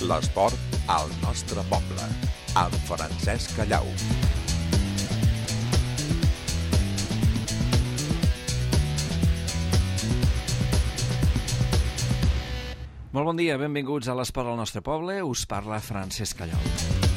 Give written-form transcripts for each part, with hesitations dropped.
L'esport al nostre poble, amb Francesc Callau. Molt bon dia, benvinguts a l'Esport al nostre poble. Us parla Francesc Callau.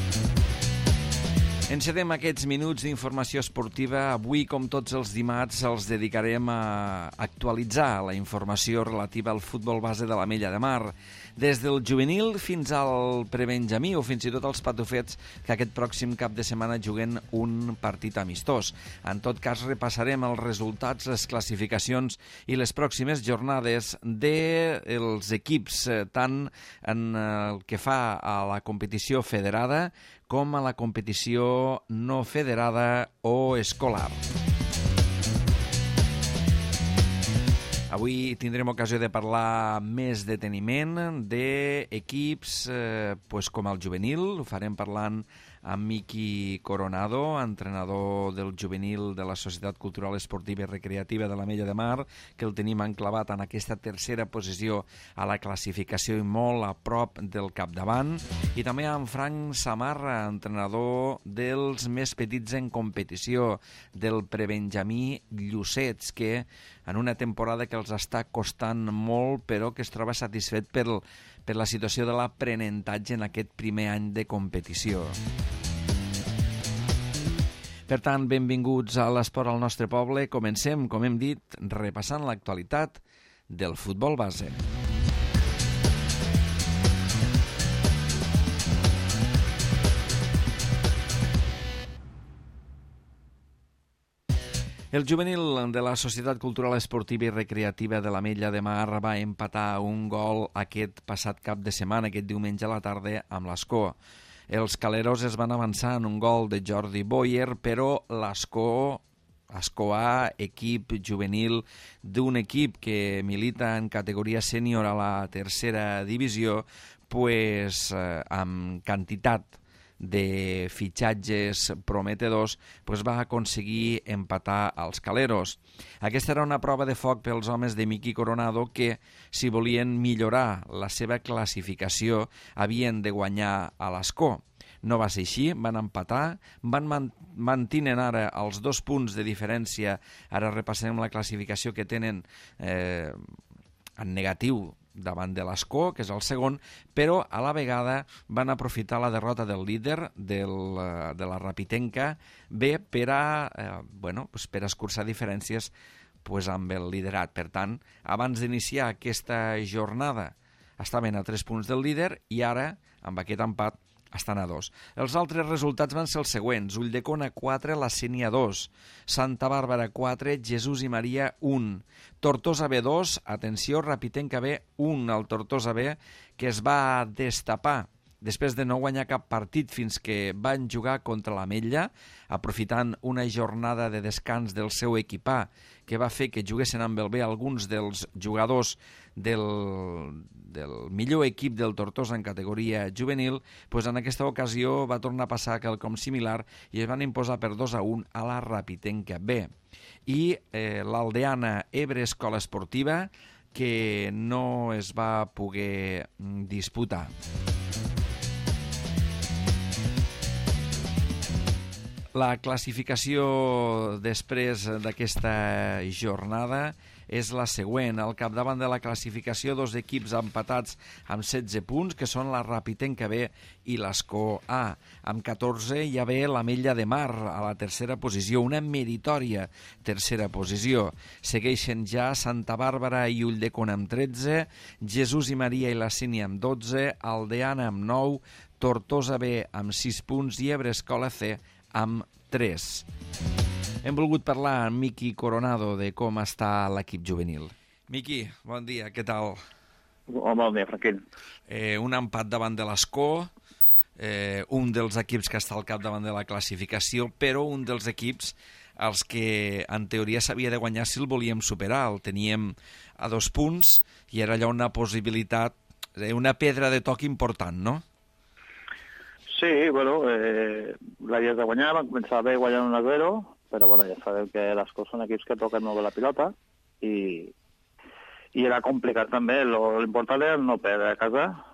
Encedem aquests minuts d'informació esportiva. Avui, com tots els dimarts, els dedicarem a actualitzar la informació relativa al futbol base de l'Ametlla de Mar. Des del juvenil fins al prebenjamí o fins i tot als patufets que aquest pròxim cap de setmana juguen un partit amistós. En tot cas, repassarem els resultats, les classificacions i les pròximes jornades dels equips, tant en el que fa a la competició federada com a la competició no federada o escolar. Avui tindrem ocasió de parlar més deteniment d'equips com el juvenil. Ho farem parlant amb Miqui Coronado, entrenador del juvenil de la Societat Cultural Esportiva i Recreativa de l'Ametlla de Mar, que el tenim enclavat en aquesta tercera posició a la classificació i molt a prop del capdavant. I també amb Frank Samarra, entrenador dels més petits en competició, del prebenjamí Llucets, que en una temporada que els està costant molt, però que es troba satisfet per la situació de l'aprenentatge en aquest primer any de competició. Per tant, benvinguts a l'Esport al nostre poble. Comencem, com hem dit, repassant l'actualitat del futbol base. El juvenil de la Societat Cultural Esportiva i Recreativa de l'Ametlla de Mar va empatar un gol aquest passat cap de setmana, aquest diumenge a la tarda, amb l'Escó. Els caleros es van avançar en un gol de Jordi Boyer, però l'Escó A, equip juvenil d'un equip que milita en categoria sènior a la tercera divisió, amb quantitat de fitxatges prometedors, va aconseguir empatar als caleros. Aquesta era una prova de foc pels homes de Miqui Coronado que, si volien millorar la seva classificació, havien de guanyar a l'Escó. No va ser així, van empatar, mantenen ara els 2 punts de diferència. Ara repassarem la classificació que tenen en negatiu davant de l'Escó, que és el segon, però a la vegada van aprofitar la derrota del líder de la Rapitenca per escurçar diferències amb el liderat. Per tant, abans d'iniciar aquesta jornada estaven a 3 punts del líder i ara, amb aquest empat, estan a 2. Els altres resultats van ser els següents: Ulldecona 4, La Sénia 2, Santa Bàrbara 4, Jesús i Maria 1, Tortosa B 2, atenció, Rapitenca B 1, el Tortosa B, que es va destapar després de no guanyar cap partit fins que van jugar contra l'Ametlla, aprofitant una jornada de descans del seu equipà, que va fer que juguessin amb el B alguns dels jugadors del millor equip del Tortosa en categoria juvenil. En aquesta ocasió va tornar a passar quelcom similar i es van imposar per 2-1 a la Rapitenca B. I l'Aldeana Ebre Escola Esportiva, que no es va poder disputar. La classificació després d'aquesta jornada és la següent. Al capdavant de la classificació, 2 equips empatats amb 16 punts, que són la Rapitenca B i l'Escó A. Amb 14 hi ha l'Ametlla de Mar a la tercera posició, una meritòria tercera posició. Segueixen ja Santa Bàrbara i Ulldecona amb 13, Jesús i Maria i La Sénia amb 12, Aldeana amb 9, Tortosa B amb 6 punts i Ebre Escola C amb 3. Hem volgut parlar amb Miqui Coronado de com està l'equip juvenil. Miqui, bon dia, què tal? Bon dia, Franquín. Un empat davant de l'Escó, un dels equips que està al capdavant de la classificació, però un dels equips als que en teoria s'havia de guanyar si el volíem superar. El teníem a 2 punts i era allò una possibilitat, una pedra de toc important, no? Sí, l'havies de guanyar, van començar bé guanyant 1-0, però ja sabeu que les coses són equips que toquen molt bé la pilota i era complicat també. L'important era no perdre a casa,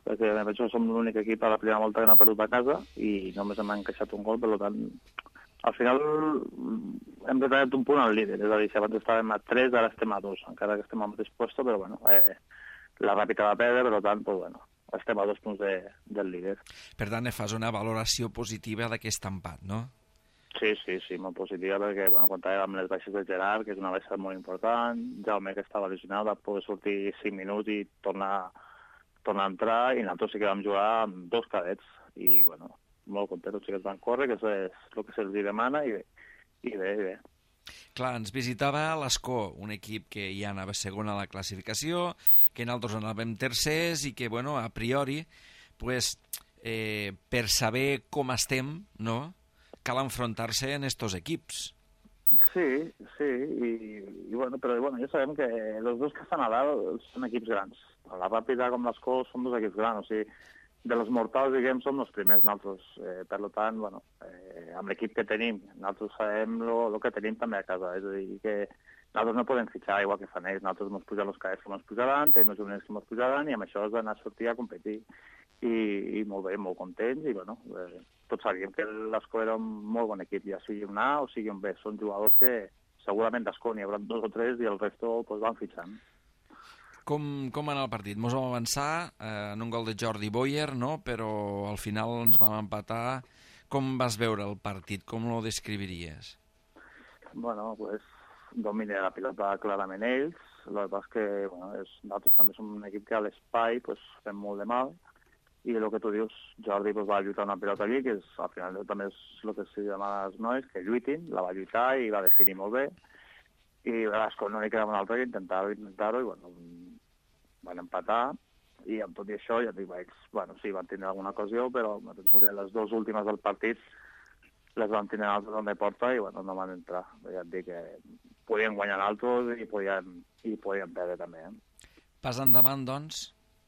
perquè me penso que som l'únic equip a la primera volta que no ha perdut a casa i només hem encaixat un gol, per tant, al final hem retallat un punt al líder, és a dir, si abans estàvem a 3, ara estem a 2, encara que estem al mateix puesto, però bueno, la Ràpita va perdre, per tant, pues, bueno, estem a 2 punts del líder. Per tant, fas una valoració positiva d'aquest empat, no? Sí, molt positiva, perquè bueno, comptàvem amb les baixes de Gerard, que és una baixa molt important, Jaume, que estava lesionat, va poder sortir 5 minuts i tornar a entrar, i nosaltres sí que vam jugar amb 2 cadets, i bueno, molt contents, sí que es van córrer, que és el que se'ls demana, i bé. Clar, ens visitava l'Escó, un equip que ja anava segon a la classificació, que nosaltres anàvem tercers i que, bueno, a priori, pues, per saber com estem, no?, cal enfrontar-se en estos equips. Sí, i bueno, però bueno, ja sabem que els dos que estan a dalt són equips grans. La Ràpida com l'Escó són dos equips grans, o sigui, de los mortals, diguem, som els primers nosaltres. Per tant, bueno, amb l'equip que tenim, nosaltres sabem el que tenim també a casa, és a dir, que nosaltres no podem fitxar igual que fan ells, nosaltres ens pujan els cadets que ens pujaran, tenim els juvenils que ens pujaran, i amb això és d'anar a sortir a competir. I molt bé, molt contents, i bueno, tots sabíem que l'Escó era un molt bon equip, ja sigui un A o sigui un B. Són jugadors que segurament d'Escó n'hi haurà 2 o 3 i el resto pues, van fitxant. Com va anar el partit? Mos vam avançar en un gol de Jordi Boyer, no? Però al final ens vam empatar. Com vas veure el partit? Com lo descriviries? Bueno, pues domina la pilota clarament ells. El que passa és que bueno, nosaltres també som un equip que a l'espai pues, fem molt de mal, i el que tu dius, Jordi pues, va lluitar una pilota allí, que al final també és el que se demana als nois, que lluitin, la va lluitar i va definir molt bé, i a l'Escó no li quedava un altre que intentar-ho, i bueno, van empatar, i amb tot i això, ja et dic, bueno, sí, van tindre alguna ocasió, però penso que les 2 últimes del partit les van tindre altres de porta i bueno, no van entrar. Ja et dic que podien guanyar altres i podien perdre també. Pas endavant, doncs?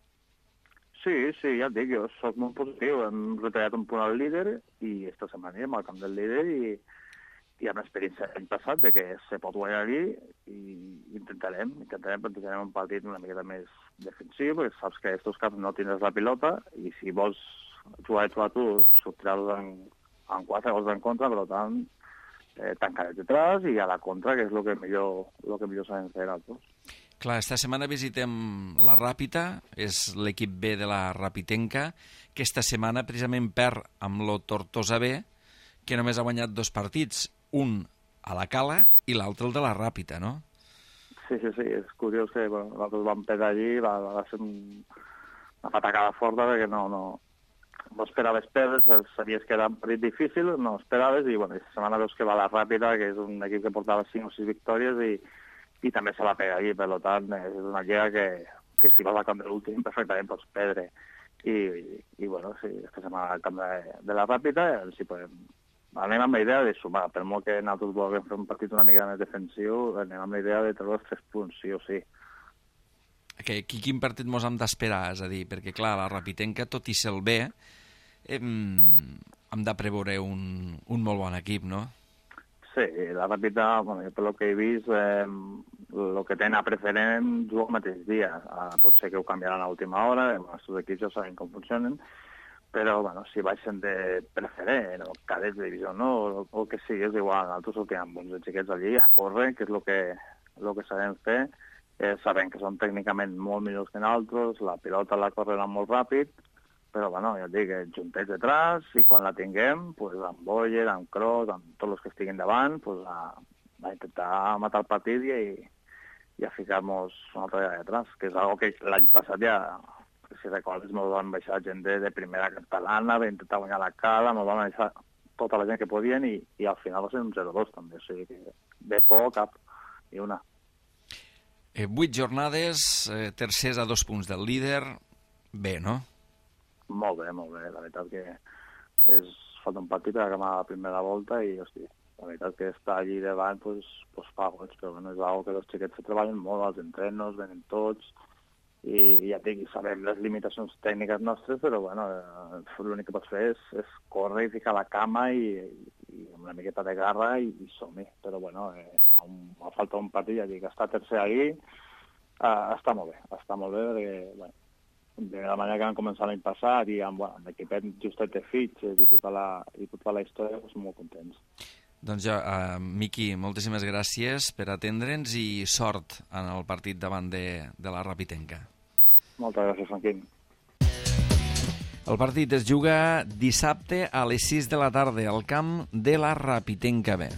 Sí, ja et dic, jo soc molt positiu. Hem retallat un punt al líder i esta setmana irem al camp del líder i amb l'experiència l'any passat de que se pot guanyar allí i intentarem plantejarem un partit una miqueta més defensiu, perquè saps que a aquests camps no tindràs la pilota i si vols jugar tu sortiràs en 4 gols en contra, per tant tancarem detrás i a la contra, que és el que millor sabem fer nosaltres. Clar, esta setmana visitem la Ràpita, és l'equip B de la Rapitenca, que esta setmana precisament perd amb lo Tortosa B, que només ha guanyat 2 partits, un a la Cala i l'altre el de la Ràpita, no? Sí, és curiós que bueno, nosaltres vam perdre allí, va ser una patacada forta perquè no esperaves perdre, sabies que era un partit difícil, no esperaves, i bueno, aquesta setmana veus que va la Ràpita, que és un equip que portava 5 o 6 victòries i també se la pega allí, per tant, és una lliga que si vas al camp de l'últim perfectament pots perdre. I bueno, sí, aquesta setmana al camp de la Ràpita, si podem... Anem amb la idea de sumar, per molt que nosaltres vulguem fer un partit una mica més defensiu, anem amb la idea de treure els 3 punts, sí o sí. Quin partit mos hem d'esperar? És a dir, perquè clar, la Rapitenca, tot i ser el B, hem de preveure un molt bon equip, no? Sí, la Ràpita, bueno, per el que he vist, el que tenen a preferent juga el mateix dia. Pot ser que ho canviaran a l'última hora, els nostres equips ja saben com funcionen, però bueno, si baixen de preferent o cadets de divisió no, o el que sigui, és igual. Nosaltres sortim amb uns xiquets allí a córrer, que és el que sabem fer. Sabem que són tècnicament molt millors que nosaltres, la pilota la correrà molt ràpid, però bueno, ja et dic, juntets detrás, i quan la tinguem, pues, amb Boyer, amb Kroos, amb tots els que estiguin davant, pues, a intentar matar el partit i a ficar-nos una altra vegada detrás, que és algo que l'any passat ja, si recordes, ens van baixar gent de primera catalana, vam intentar guanyar la Cala, ens van baixar tota la gent que podien i al final va ser un 0-2 també, o sigui que de por cap ni una. 8 jornades, tercers a 2 punts del líder, bé, no? Molt bé, la veritat que falta un partit per acabar la primera volta i, hosti, la veritat que està allí davant, pues fa goig, però bueno, és algo que els xiquets se treballen molt, als entrenos, venen tots, i ja et dic, sabem les limitacions tècniques nostres, però bueno, l'únic que pots fer és córrer i ficar la cama i amb una miqueta de garra i som-hi, però bueno, falta un partit, ja dic, està tercer ahí, està molt bé perquè, bueno, de la manera que van començar l'any passat i amb l'equipet justet de fitxes i tota la història, doncs molt contents. Doncs jo, Miqui, moltíssimes gràcies per atendre'ns i sort en el partit davant de la Rapitenca. Moltes gràcies, Franquín. El partit es juga dissabte a les 6 de la tarda al camp de la Rapitenca B.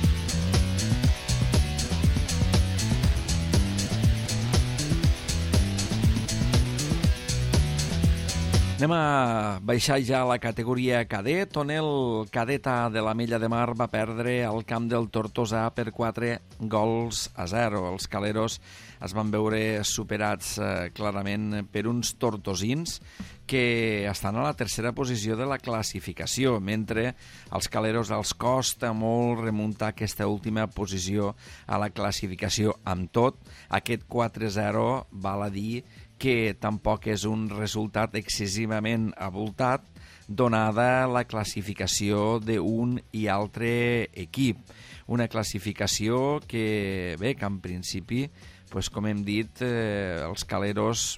Anem a baixar ja a la categoria cadet, on el cadet A de l'Ametlla de Mar va perdre al camp del Tortosa per 4-0. Els caleros es van veure superats clarament per uns tortosins que estan a la tercera posició de la classificació, mentre als caleros els costa molt remuntar aquesta última posició a la classificació. Amb tot, aquest 4-0 val a dir que tampoc és un resultat excessivament abultat donada la classificació d'un i altre equip. Una classificació que, bé, que en principi, pues, com hem dit, els caleros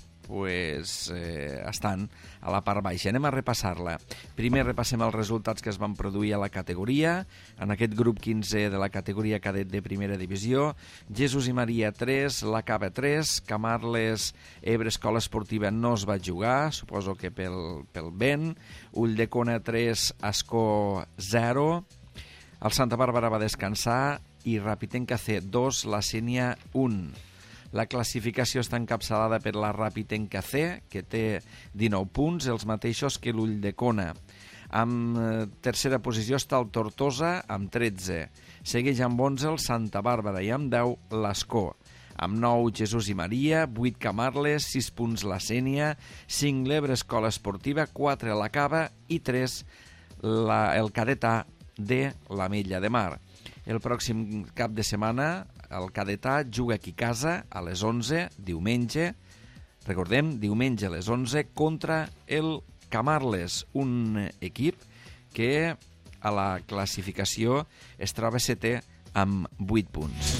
estan a la part baixa. Anem a repassar-la. Primer repassem els resultats que es van produir a la categoria. En aquest grup 15 de la categoria cadet de primera divisió, Jesús i Maria 3, la Cava 3, Camarles Ebre Escola Esportiva no es va jugar, suposo que pel vent, Ulldecona 3, Ascó 0, el Santa Bàrbara va descansar i Rapitenca C 2, la Sénia 1. La classificació està encapçalada per la Rapitenca C, que té 19 punts, els mateixos que l'Ulldecona. En tercera posició està el Tortosa, amb 13. Segueix amb 11 el Santa Bàrbara i amb 10 l'Ascó. Amb 9 Jesús i Maria, 8 Camarles, 6 punts la Sénia, 5 l'Ebre Escola Esportiva, 4 la Cava i 3 el cadet A de l'Ametlla de Mar. El pròxim cap de setmana el cadet A juga aquí a casa a les 11, diumenge, recordem, diumenge a les 11, contra el Camarles, un equip que a la classificació es troba setè amb 8 punts.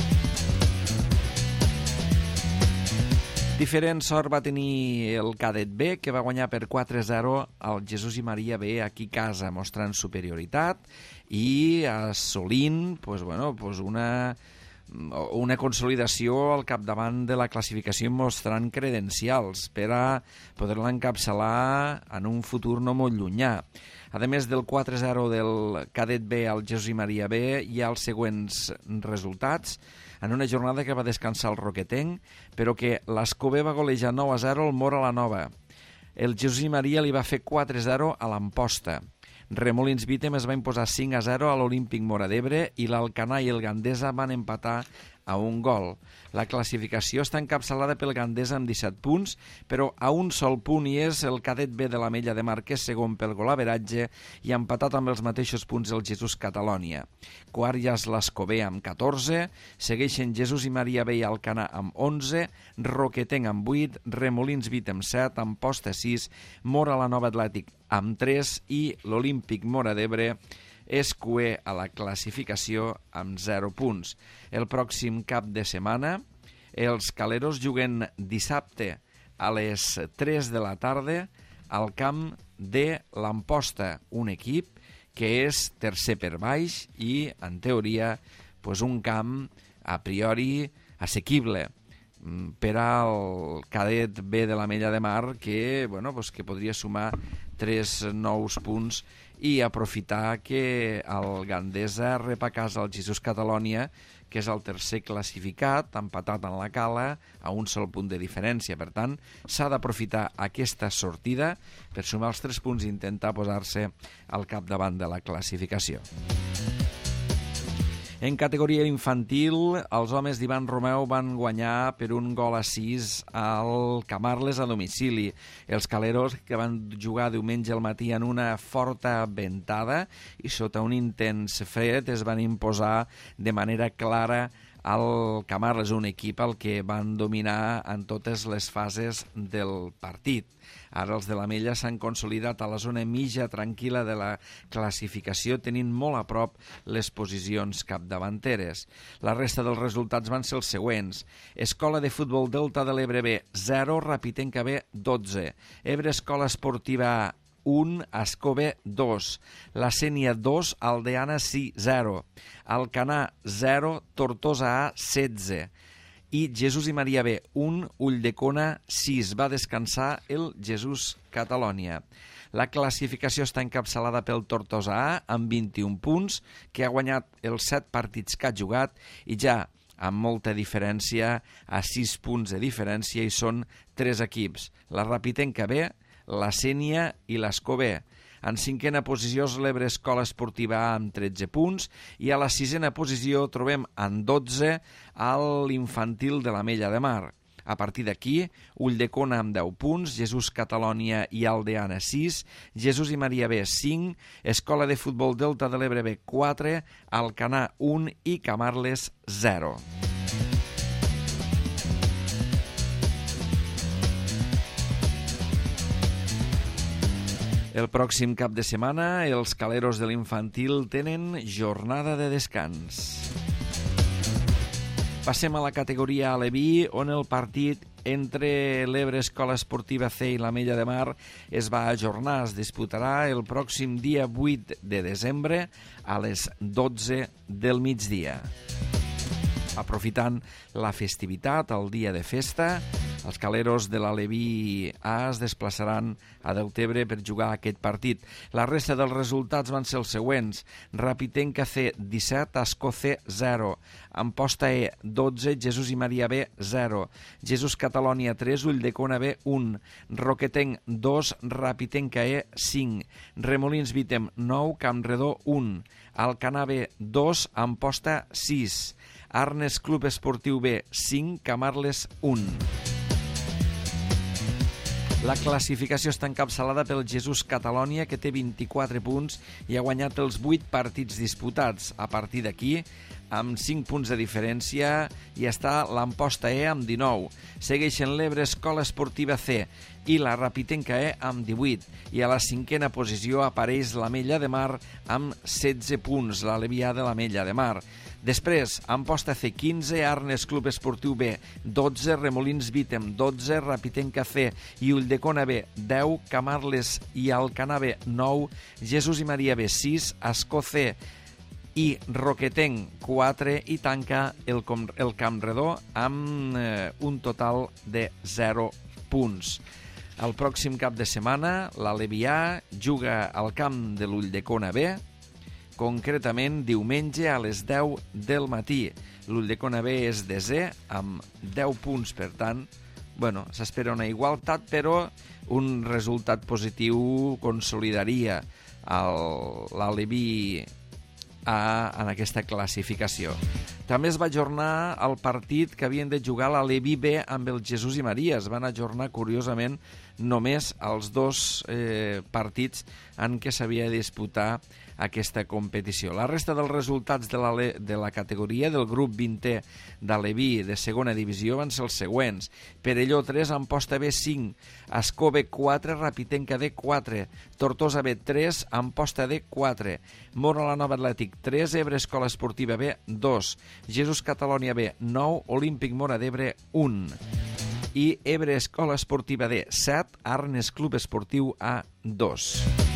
Diferent sort va tenir el cadet B, que va guanyar per 4-0 al Jesús i Maria B aquí a casa, mostrant superioritat i assolint una consolidació al capdavant de la classificació, mostrant credencials per a poder-la encapçalar en un futur no molt llunyà. A més del 4-0 del cadet B al Jesús i Maria B, hi ha els següents resultats. En una jornada que va descansar el Roquetenc, però que l'Ascó B va golejar 9-0 al Mora la Nova. El Jesús i Maria li va fer 4-0 a l'Amposta. Remolins Vítem es va imposar 5-0 a l'Olímpic Mora d'Ebre i l'Alcanar i el Gandesa van empatar a un gol. La classificació està encapçalada pel Gandesa amb 17 punts, però a un sol punt hi és el cadet B de l'Ametlla de Mar, que és segon pel golaveratge i ha empatat amb els mateixos punts el Jesús Catalònia. Quart ja és l'Ascó B amb 14, segueixen Jesús i Maria B i Alcanar amb 11, Roquetenc amb 8, Remolins Vítem 7, Amposta 6, Mora la Nova Atlètic amb 3 i l'Olímpic Mora d'Ebre és cuer a la classificació amb 0 punts. El pròxim cap de setmana els caleros juguen dissabte a les 3 de la tarda al camp de l'Amposta, un equip que és tercer per baix i, en teoria, un camp a priori assequible per al cadet B de l'Ametlla de Mar, que podria sumar 3 nous punts i aprofitar que el Gandesa rep a casa el Jesús Catalònia, que és el tercer classificat, empatat en la cala, a un sol punt de diferència. Per tant, s'ha d'aprofitar aquesta sortida per sumar els 3 punts i intentar posar-se al capdavant de la classificació. En categoria infantil, els homes d'Ivan Romeu van guanyar per 1-6 al Camarles a domicili. Els caleros, que van jugar diumenge al matí en una forta ventada i sota un intens fred, es van imposar de manera clara el Camarles, un equip al que van dominar en totes les fases del partit. Ara els de l'Ametlla s'han consolidat a la zona mitja tranquil·la de la classificació, tenint molt a prop les posicions capdavanteres. La resta dels resultats van ser els següents. Escola de Futbol Delta de l'Ebre B, 0, Rapitenca B, 12. Ebre Escola Esportiva A, 1, Ascó B, 2. La Sénia 2, Aldeana C, 0. Alcanar 0, Tortosa A, 16. I Jesús i Maria B, 1, Ulldecona 6. Va descansar el Jesús Catalònia. La classificació està encapçalada pel Tortosa A amb 21 punts, que ha guanyat els 7 partits que ha jugat i ja amb molta diferència, a 6 punts de diferència, i són 3 equips. La Rapitenca B, la Sénia i l'Ascó B. En 5a posició és l'Ebre Escola Esportiva A amb 13 punts i a la 6a posició trobem en 12 l'Infantil de l'Ametlla de Mar. A partir d'aquí, Ulldecona amb 10 punts, Jesús Catalònia i Aldeana 6, Jesús i Maria B 5, Escola de Futbol Delta de l'Ebre B 4, Alcanar 1 i Camarles 0. El pròxim cap de setmana, els caleros de l'Infantil tenen jornada de descans. Passem a la categoria Aleví, on el partit entre l'Ebre Escola Esportiva C i l'Ametlla de Mar es va ajornar. Es disputarà el pròxim dia 8 de desembre a les 12 del migdia. Aprofitant la festivitat, el dia de festa, els caleros de l'Aleví A es desplaçaran a Deltebre per jugar aquest partit. La resta dels resultats van ser els següents. Rapitenca C, 17, Ascó C, 0. Amposta E, 12, Jesús i Maria B, 0. Jesús Catalònia 3, Ulldecona B, 1. Roquetenc 2, Rapitenca E, 5. Remolins Vítem 9, Campredó 1. Alcanar B, 2, Amposta 6. Arnes Club Esportiu B, 5, Camarles 1. La classificació està encapçalada pel Jesús Catalònia, que té 24 punts i ha guanyat els 8 partits disputats. A partir d'aquí, amb 5 punts de diferència, hi està l'Amposta E amb 19. Segueixen l'Ebre Escola Esportiva C i la Rapitenca E amb 18. I a la 5a posició apareix l'Ametlla de Mar amb 16 punts, l'Alevià de l'Ametlla de Mar. Després, Amposta C, 15, Arnes Club Esportiu B, 12, Remolins Vítem, 12, Rapitenca C i Ulldecona B, 10, Camarles i Alcanar B, 9, Jesús i Maria B, 6, Ascó C i Roquetenc, 4, i tanca el Campredó amb un total de 0 punts. El pròxim cap de setmana, l'Alevià juga al camp de l'Ulldecona B, concretament diumenge a les 10 del matí. L'Ulldecona B és desè amb 10 punts, per tant, s'espera una igualtat, però un resultat positiu consolidaria l'Aleví A en aquesta classificació. També es va ajornar el partit que havien de jugar l'Aleví B amb el Jesús i Maria. Es van ajornar, curiosament, només els 2 partits en què s'havia de disputar aquesta competició. La resta dels resultats de la categoria del grup 20è d'Aleví de segona divisió van ser els següents. Perelló 3, Amposta B 5, Ascó B 4, Rapitenca D 4, Tortosa B 3, Amposta D 4, Móra la Nova Atlètic 3, Ebre Escola Esportiva B 2, Jesús Catalònia B 9, Olímpic Móra d'Ebre 1 i Ebre Escola Esportiva D 7, Arnes Club Esportiu A 2.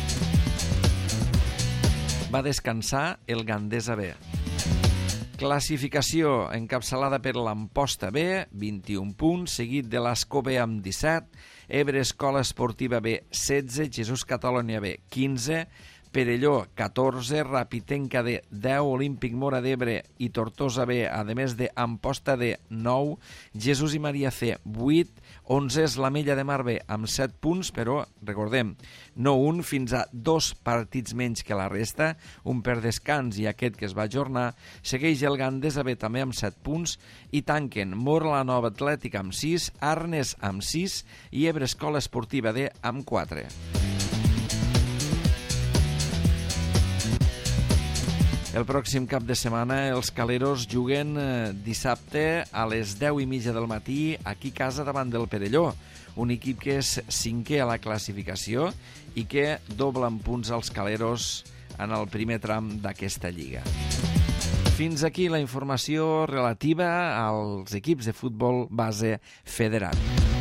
Va descansar el Gandesa B. Classificació encapçalada per l'Amposta B, 21 punts, seguit de l'Ascó B amb 17, Ebre Escola Esportiva B, 16, Jesús Catalònia B, 15, Perelló 14, Rapitenca D 10, Olímpic Móra d'Ebre i Tortosa B, a més de Amposta D 9, Jesús i Maria C 8, 11 és l'Ametlla de Mar B amb 7 punts, però recordem, no un, fins a 2 partits menys que la resta, un per descans i aquest que es va ajornar. Segueix el Gandesa B també amb 7 punts i tanquen Móra la Nova Atlètica amb 6, Arnes amb 6 i Ebre Escola Esportiva D amb 4. El pròxim cap de setmana els Caleros juguen dissabte a les 10:30 del matí aquí a casa davant del Perelló, un equip que és 5è a la classificació i que dobla en punts als Caleros en el primer tram d'aquesta lliga. Fins aquí la informació relativa als equips de futbol base federat.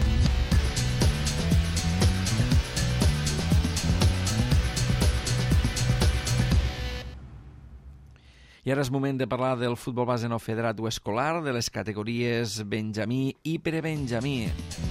I ara és moment de parlar del futbol base no federat o escolar, de les categories Benjamí i Prebenjamí.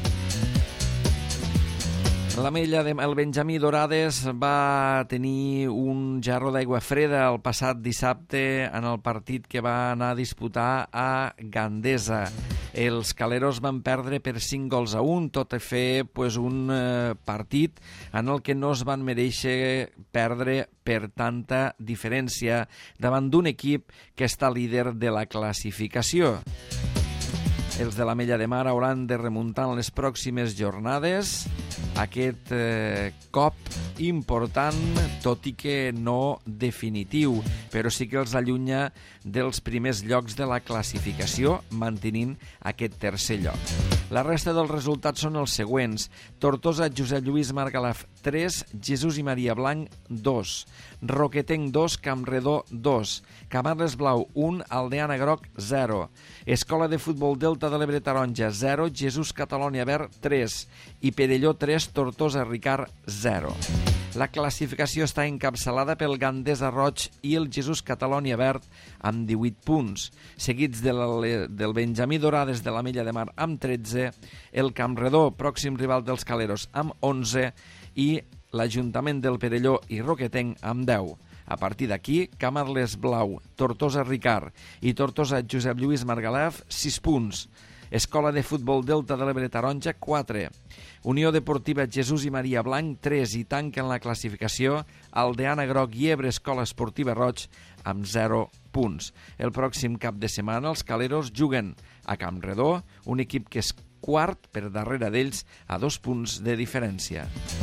El Benjamí Dorades va tenir un jarró d'aigua freda el passat dissabte en el partit que va anar a disputar a Gandesa. Els Caleros van perdre per 5-1, tot i fer un partit en el que no es van mereixer perdre per tanta diferència davant d'un equip que està líder de la classificació. Els de l'Ametlla de Mar hauran de remuntar en les pròximes jornades aquest cop important, tot i que no definitiu, però sí que els allunya dels primers llocs de la classificació, mantenint aquest tercer lloc. La resta dels resultats són els següents. Tortosa, Josep Lluís Margalef 3, Jesús i Maria Blanc 2, Roquetenc 2, Campredó 2, Camarles Blau 1, Aldeana Groc 0, Escola de Futbol Delta de l'Ebre Taronja 0, Jesús Catalònia Verd 3 i Perelló 3, Tortosa Ricard 0. La classificació està encapçalada pel Gandesa Roig i el Jesús Catalònia Verd amb 18 punts, seguits del Benjamí Dorades de l'Ametlla de Mar amb 13, el Campredó, pròxim rival dels Caleros, amb 11 i l'Ajuntament del Perelló i Roquetenc amb 10. A partir d'aquí, Camarles Blau, Tortosa Ricard i Tortosa Josep Lluís Margalef, 6 punts. Escola de Futbol Delta de l'Ebre Taronja, 4. Unió Deportiva Jesús i Maria Blanc, 3, i tanquen la classificació Aldeana Groc i Ebre Escola Esportiva Roig amb 0 punts. El pròxim cap de setmana els Caleros juguen a Campredó, un equip que és quart per darrere d'ells a 2 punts de diferència.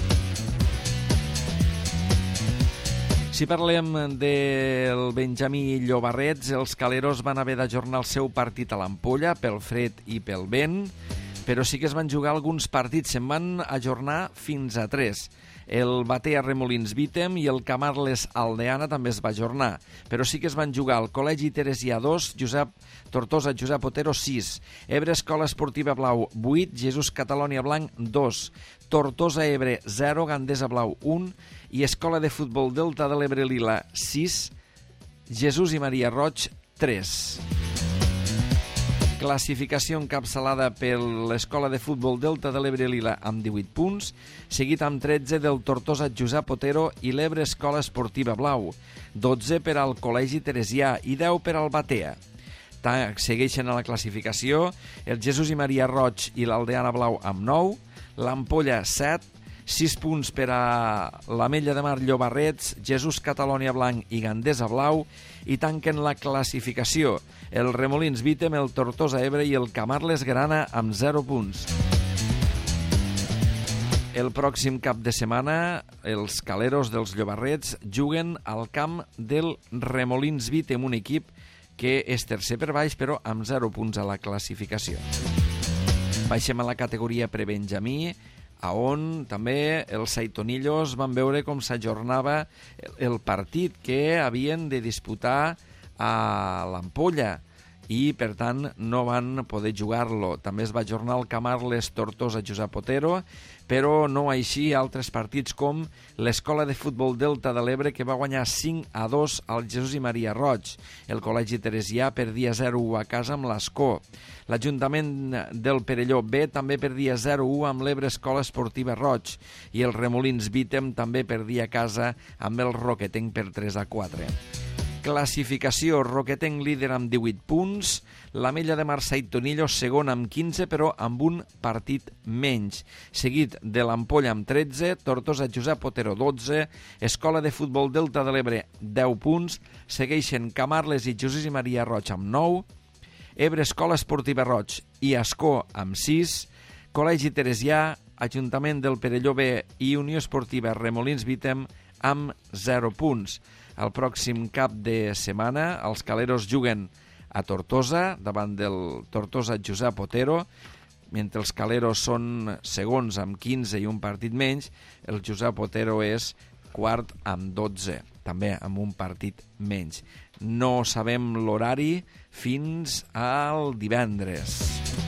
Si parlem del Benjamí Llobarrets, els Caleros van haver d'ajornar el seu partit a l'Ampolla pel fred i pel vent, però sí que es van jugar alguns partits, se'n van ajornar fins a 3. El Batea Remolins Vítem i el Camarles Aldeana també es va ajornar, però sí que es van jugar el Col·legi Teresià 2, Tortosa Josep Otero 6, Ebre Escola Esportiva Blau 8, Jesús Catalònia Blanc 2, Tortosa Ebre 0, Gandesa Blau 1 i Escola de Futbol Delta de l'Ebre Lila 6, Jesús i Maria Roig 3. Classificació encapçalada per l'Escola de Futbol Delta de l'Ebre Lila amb 18 punts, seguit amb 13 del Tortosa Josep Otero i l'Ebre Escola Esportiva Blau, 12 per al Col·legi Teresià i 10 per al Batea. Segueixen a la classificació el Jesús i Maria Roig i l'Aldeana Blau amb 9, l'Ampolla 7, 6 punts per a l'Ametlla de Mar Llobarrets, Jesús Catalònia Blanc i Gandesa Blau, i tanquen la classificació el Remolins Vítem, el Tortosa Ebre i el Camarles Grana amb 0 punts. El pròxim cap de setmana els Caleros dels Llobarrets juguen al camp del Remolins Vítem, un equip que és tercer per baix però amb 0 punts a la classificació. Baixem a la categoria Prebenjamí, on també els saitonillos van veure com s'ajornava el partit que havien de disputar a l'Ampolla i, per tant, no van poder jugar-lo. També es va ajornar el Camarles Tortosa Josep Otero, però no així altres partits com l'Escola de Futbol Delta de l'Ebre, que va guanyar 5-2 al Jesús i Maria Roig. El Col·legi Teresià perdia 0-1 a casa amb l'Escó. L'Ajuntament del Perelló B també perdia 0-1 amb l'Ebre Escola Esportiva Roig i el Remolins Vítem també perdia a casa amb el Roquetenc per 3-4. Classificació: Roquetenc líder amb 18 punts, l'Ametlla de Mar Saitonillo segon amb 15 però amb un partit menys, seguit de l'Ampolla amb 13, Tortosa Josep Otero 12, Escola de Futbol Delta de l'Ebre 10 punts, segueixen Camarles i Jesús i Maria Roig amb 9, Ebre Escola Esportiva Roig i Ascó amb 6, Col·legi Teresià, Ajuntament del Perelló B i Unió Esportiva Remolins Vítem amb 0 punts. El pròxim cap de setmana els caleros juguen a Tortosa, davant del Tortosa Josep Otero. Mentre els caleros són segons amb 15 i un partit menys, el Josep Otero és quart amb 12, també amb un partit menys. No sabem l'horari fins al divendres.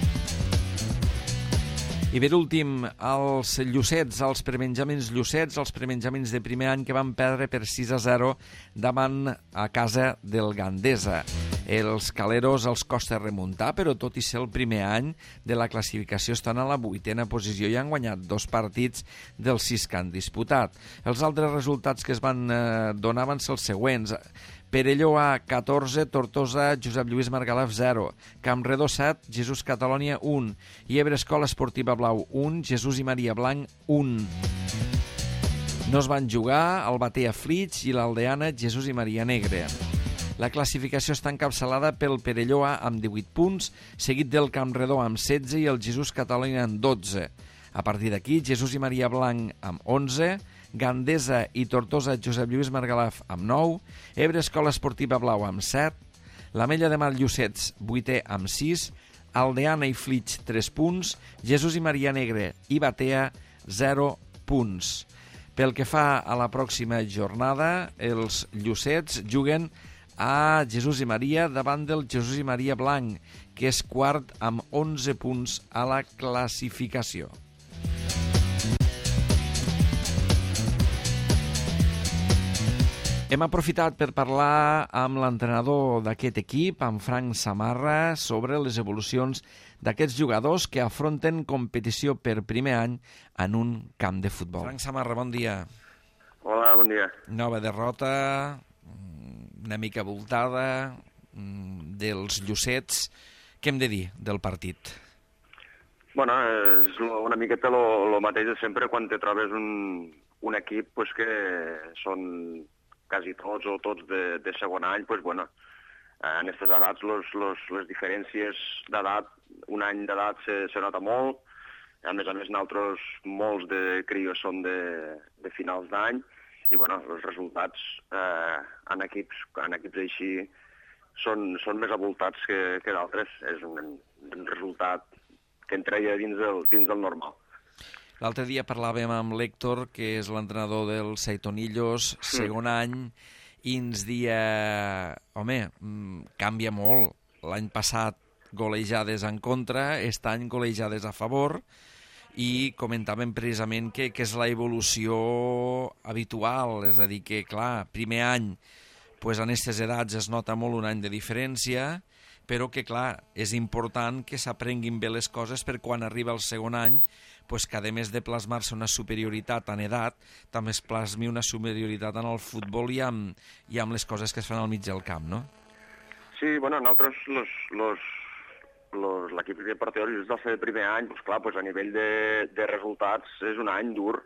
I per últim, els Llucets, els premenjaments Llucets, els premenjaments de primer any que van perdre per 6-0 davant a casa del Gandesa. Els caleros els costa remuntar, però tot i ser el primer any de la classificació estan a la 8a posició i han guanyat 2 partits dels 6 que han disputat. Els altres resultats que es van donar van ser els següents. Perelló A, 14, Tortosa, Josep Lluís Margalef, 0. Campredó, 7, Jesús Catalònia, 1. I Ebre Escola Esportiva Blau, 1. Jesús i Maria Blanc, 1. No es van jugar el Batea Flix i l'Aldeana Jesús i Maria Negre. La classificació està encapçalada pel Perelló A amb 18 punts, seguit del Campredó amb 16 i el Jesús Catalònia amb 12. A partir d'aquí, Jesús i Maria Blanc amb 11, Gandesa i Tortosa Josep Lluís Margalef amb 9, Ebre Escola Esportiva Blau amb 7, l'Ametlla de Mar Llucets 8è amb 6, Aldeana i Flix 3 punts, Jesús i Maria Negre i Batea 0 punts. Pel que fa a la pròxima jornada, els Llucets juguen a Jesús i Maria davant del Jesús i Maria Blanc, que és quart amb 11 punts a la classificació. Hem aprofitat per parlar amb l'entrenador d'aquest equip, amb Frank Samarra, sobre les evolucions d'aquests jugadors que afronten competició per primer any en un camp de futbol. Frank Samarra, bon dia. Hola, bon dia. Nova derrota, una mica voltada dels Llucets. Què hem de dir del partit? Bueno, és una miqueta lo mateix de sempre quan te trobes un equip pues, que són quasi tots o tots de segon any, pues, bueno, en aquestes edats les diferències d'edat, un any d'edat se nota molt. A més, nosaltres, molts de crios són de finals d'any i bueno, els resultats en equips així són més avoltats que d'altres. És un resultat que entreia dins del normal. L'altre dia parlàvem amb l'Héctor, que és l'entrenador dels Seitonillos, segon any, i ens dia, home, canvia molt. L'any passat golejades en contra, aquest any golejades a favor, i comentàvem precisament que és la evolució habitual, és a dir, que clar, primer any, pues, en aquestes edats es nota molt un any de diferència, però que clar, és important que s'aprenguin bé les coses per quan arriba el segon any, pues que a més de plasmar-se una superioritat en edat, també es plasmi una superioritat en el futbol i amb les coses que es fan al mig del camp, no? Sí, bueno, nosaltres, l'equip de porteros des del seu primer any, pues, clar, pues, a nivell de resultats és un any dur,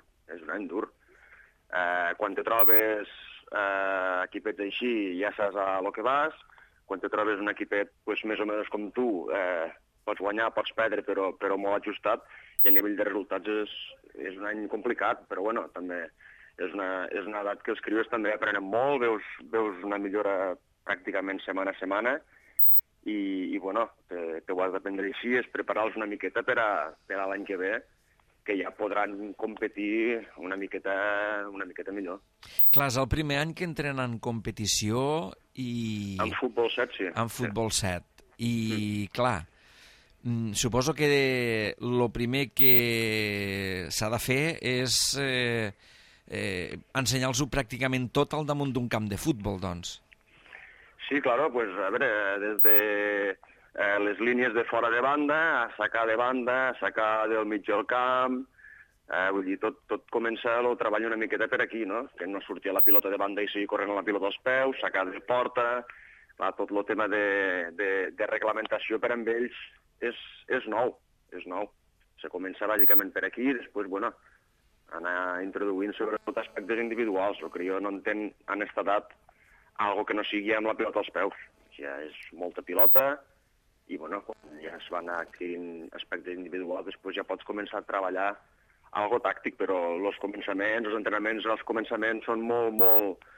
quan te trobes equipets així ja saps a lo que vas, quan te trobes un equipet pues, més o menys com tu, pots guanyar, pots perdre, però molt ajustat, i a nivell de resultats és un any complicat, però bueno, també és una edat que els crios també aprenen molt, veus una millora pràcticament setmana a setmana, i bueno, te ho has d'aprendre així, és preparar-los una miqueta per a l'any que ve, que ja podran competir una miqueta millor. Clar, és el primer any que entren en competició i... En futbol 7, sí. En futbol 7. I, clar, suposo que el primer que s'ha de fer és ensenyar-los pràcticament tot al damunt d'un camp de futbol, doncs. Sí, claro, pues a veure, des de les línies de fora de banda, a sacar de banda, a sacar del mig del camp, vull dir, tot comença el treball una miqueta per aquí, no? Que no surti la pilota de banda i seguir corrent la pilota als peus, sacar de porta, clar, tot el tema de reglamentació per amb ells és nou. Se comença bàsicament per aquí i després, bueno, anar introduint sobretot aspectes individuals. El crió no entén en aquesta edat algo que no sigui amb la pilota als peus. Ja és molta pilota i, bueno, quan ja es van adquirint aspectes individuals, després ja pots començar a treballar algo tàctic, però els entrenaments als començaments són molt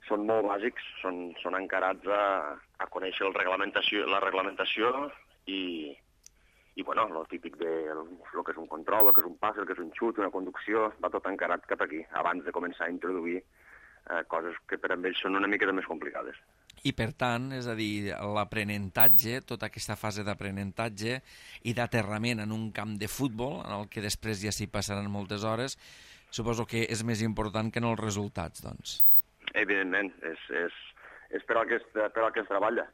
són molt bàsics, són encarats a conèixer la reglamentació i bueno, el típic de el que és un control, el que és un pas, el que és un xut, una conducció, va tot encarat cap aquí, abans de començar a introduir coses que per a ells són una mica més complicades. I per tant, és a dir, l'aprenentatge, tota aquesta fase d'aprenentatge i d'aterrament en un camp de futbol, en el que després ja s'hi passaran moltes hores, suposo que és més important que en els resultats, doncs. Evidentment, és per al que es treballa,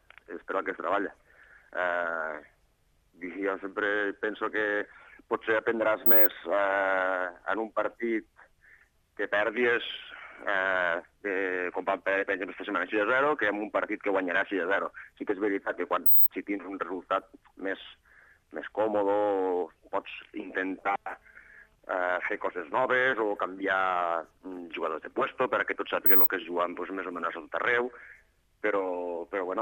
jo sempre penso que potser aprendràs més en un partit que perdis com per exemple esta setmana 6-0 que en un partit que guanyarà 6-0. Sí que és veritat que si tens un resultat més còmode pots intentar fer coses noves o canviar jugadors de puesto perquè tots sàpiguen el que es jugant més o menys al terreu, però bueno,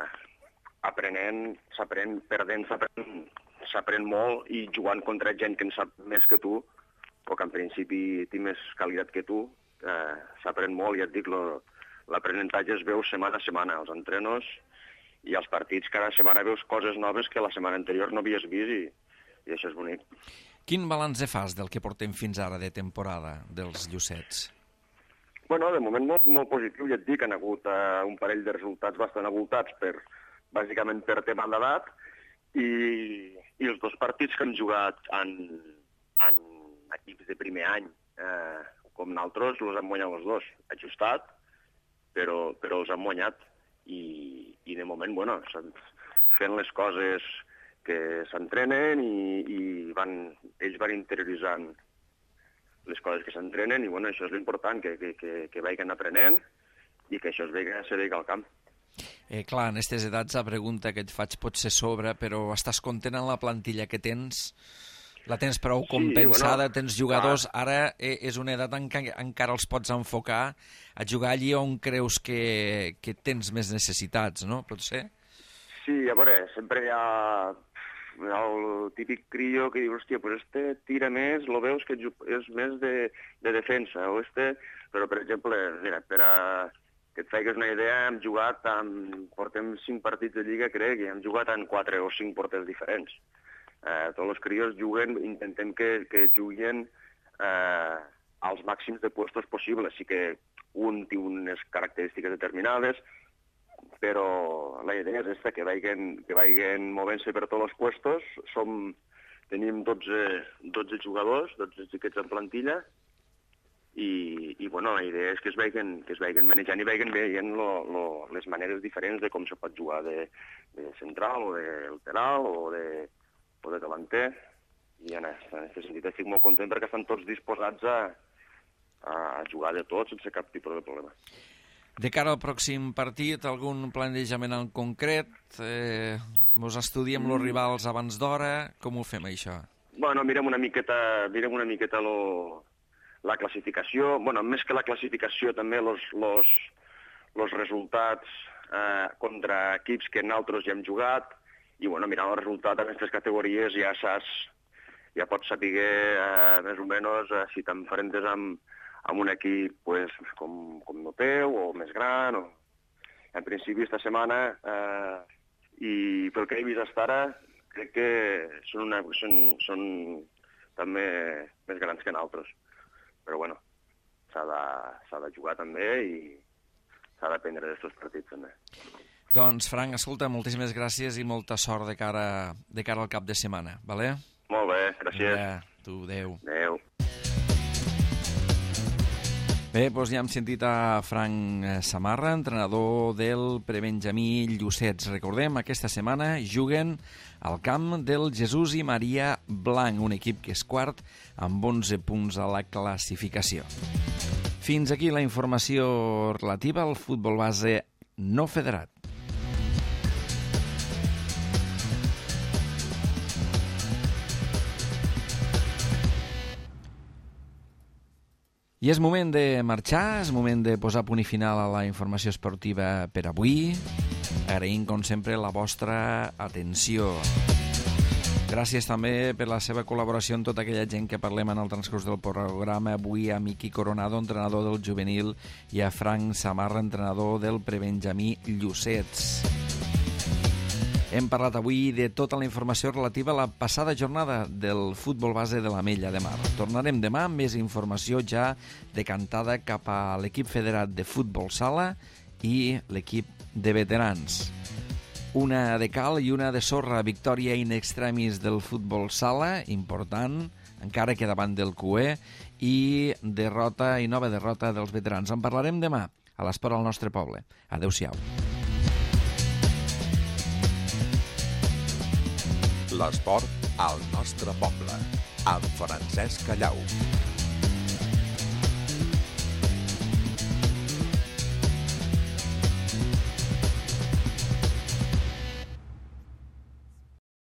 s'aprèn perdent, s'aprèn molt, i jugant contra gent que en sap més que tu o que en principi té més qualitat que tu, s'aprèn molt. Ja et dic, l'aprenentatge es veu setmana a setmana, als entrenos i als partits. Cada setmana veus coses noves que la setmana anterior no havies vist i això és bonic. Quin balanç fas del que portem fins ara de temporada dels Llucets? Bueno, de moment molt positiu, ja et dic, han hagut un parell de resultats bastant abultats bàsicament per tema d'edat, i els dos partits que han jugat en equips de primer any com nosaltres, els han guanyat els dos, ajustat, però els han guanyat, i de moment, bueno, fent les coses que s'entrenen i ells van interioritzant les coses que s'entrenen, i bueno, això és l'important, que vagin aprenent i que això es vegi al camp. Clar, en aquestes edats la pregunta que et faig potser sobre, però estàs content amb la plantilla que tens? La tens prou compensada, sí, bueno, tens jugadors, clar. Ara és una edat en què encara els pots enfocar a jugar allí on creus que tens més necessitats, no? Pot ser? Sí, a veure, sempre hi ha el típic crio que diu, hòstia, pues tira més, lo veus que és més de defensa, però per exemple, mira, que et faigues una idea, portem 5 partits de Lliga, crec, i hem jugat en 4 o 5 porters diferents. Tots els crios juguen, intentem que juguen als màxims de puestos possibles. Sí que un té unes característiques determinades, però la idea és que vagin movent-se per tots els puestos. Tenim 12 jugadors, 12 xiquets en plantilla, i bueno, la idea és que es vagin manejant i vagin veient les maneres diferents de com se pot jugar de central o de lateral o de delanter, i en aquest sentit estic molt content perquè estan tots disposats a jugar de tot sense cap tipus de problema. De cara al pròxim partit, algun plantejament en concret? Mos estudiem els rivals abans d'hora? Com ho fem, això? Bueno, mirem una miqueta la classificació. Bueno, més que la classificació, també els resultats contra equips que nosaltres ja hem jugat. I, bueno, mirant el resultat en aquestes categories ja pots saber més o menys si t'enfrentes amb un equip com el teu o més gran. En principi, esta setmana, i pel que he vist fins ara, crec que són també més grans que nosaltres. Però, bueno, s'ha de jugar també i s'ha d'aprendre d'aquests partits també. Doncs, Frank, escolta, moltíssimes gràcies i molta sort de cara al cap de setmana, vale? Molt bé, gràcies. Tu, adéu. Adéu. Bé, doncs ja hem sentit a Frank Samarra, entrenador del prebenjamí Llucets. Recordem, aquesta setmana juguen al camp del Jesús i Maria Blanc, un equip que és quart amb 11 punts a la classificació. Fins aquí la informació relativa al futbol base no federat. I és moment de marxar, és moment de posar punt i final a la informació esportiva per avui, agraint, com sempre, la vostra atenció. Gràcies també per la seva col·laboració amb tota aquella gent que parlem en el transcurs del programa. Avui a Miqui Coronado, entrenador del juvenil, i a Frank Samarra, entrenador del prebenjamí Llucets. Hem parlat avui de tota la informació relativa a la passada jornada del futbol base de l'Ametlla de Mar. Tornarem demà amb més informació ja decantada cap a l'equip federat de futbol sala i l'equip de veterans. Una de cal i una de sorra, victòria in extremis del futbol sala, important, encara que davant del CUE, i derrota i nova derrota dels veterans. En parlarem demà, a l'Esport al nostre poble. Adéu-siau. L'esport al nostre poble, amb Francesc Callau.